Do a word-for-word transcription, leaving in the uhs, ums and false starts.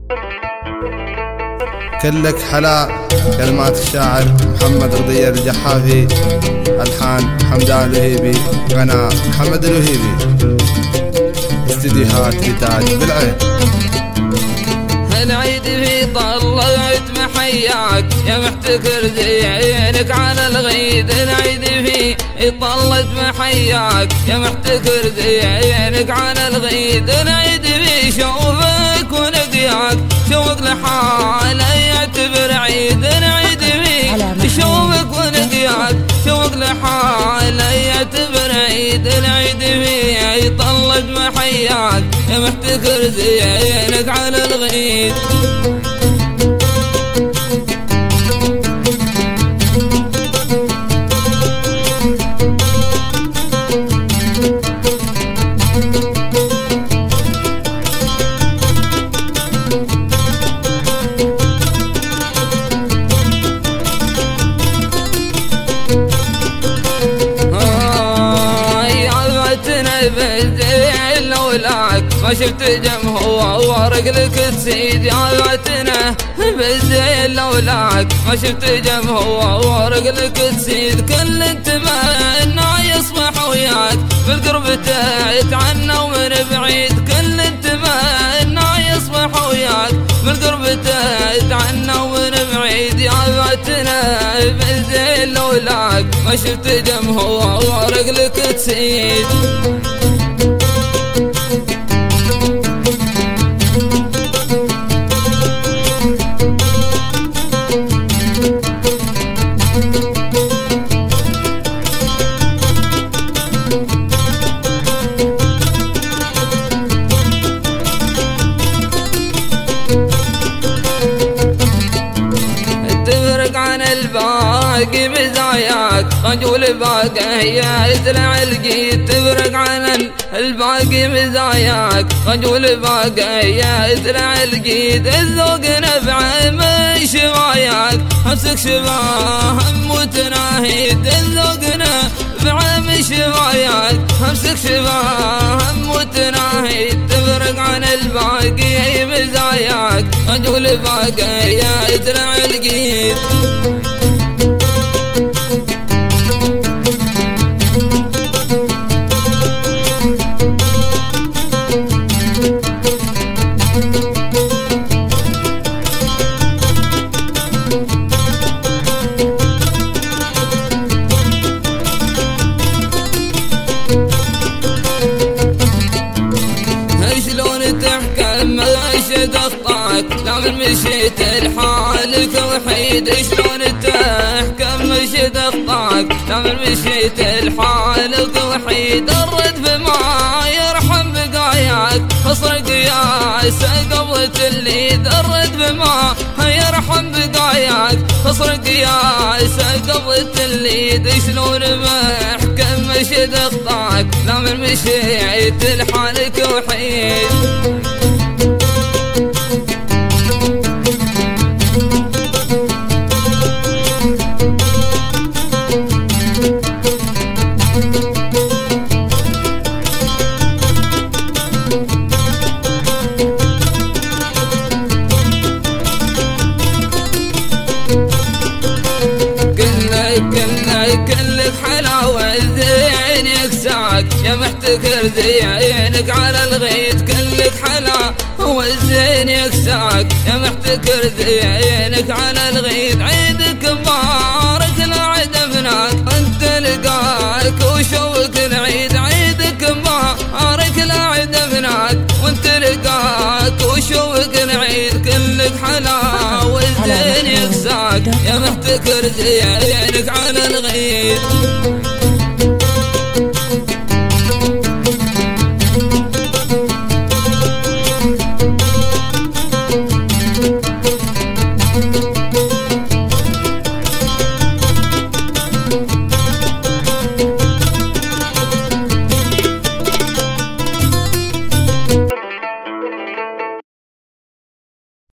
كلك حلا. كلمات الشاعر محمد رضي الجحافي، ألحان حمدان الوهيبي، غناء محمد الوهيبي، استديوهات ريتاج بالعين. العيد في طلعت محياك يا محتكر زينك على الغيد. العيد في طلعت محياك يا محتكر زينك على الغيد. العيد في شوفك ولقياك شوق لحاله يعتبر عيد. العيد في شوفك ولقياك شوق لحاله يعتبر عيد. العيد في طلعت محياك يا محتكر زينك على الغيد. ما شفت جمهورك لك تسيد يا عبتنا بالزين لولاك. ما شفت جمهورك لك تسيد كل انتماء يصبح وياك بالقرب يتعنى ومن بعيد. كل انتماء يصبح وياك بالقرب يتعنى ومن بعيد يا عبتنا بالزين لولاك. ما شفت جمهورك لك تسيد. الباقي مزاياك رجل باقي يا ازرع القيد. تفرق عن الباقي مزاياك رجل باقي يا ازرع القيد. الذوق نفعه من شباياك امسك شباه متناهيد. الذوق نفعه من شباياك امسك شباه متناهيد. تفرق عن الباقي مزاياك رجل باقي يا ازرع القيد. لمن مشيت الحالك وحيد شلون تحكم مشيت اخطاك. لمن مشيت الحالك وحيد الرد بما يرحم بقاياك خصر قياسه قبل تليد. الرد بما يرحم بقاياك خصر قياسه قبل تليد. شلون محكم مشيت اخطاك لمن مشيت الحالك وحيد. كلك حلاوة زين يكساك يا محتكر زينك على الغيد. كلك حلاوة زين يكساك يا محتكر زينك على الغيد. عيدك مبارك العيد مناك انت لقاك وشوق العيد. عيدك مبارك العيد مناك وانت لقاك وشوق العيد. كلك حلاوة زين يكساك يا محتكر زينك